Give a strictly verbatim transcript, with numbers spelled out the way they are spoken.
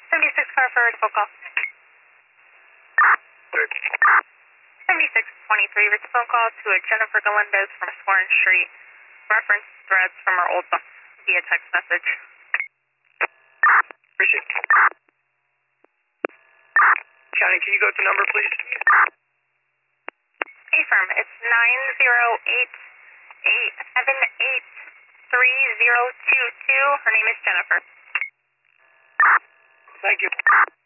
seventy-six car for a phone call. seventy-six twenty-three, it's a phone call to a Jennifer Galindez from Sworn Street. Reference threads from our old box via text message. Appreciate it. County, can you go to number, please? Hey, firm, it's nine zero eight eight seven eight three zero two two. Her name is Jennifer. Thank you.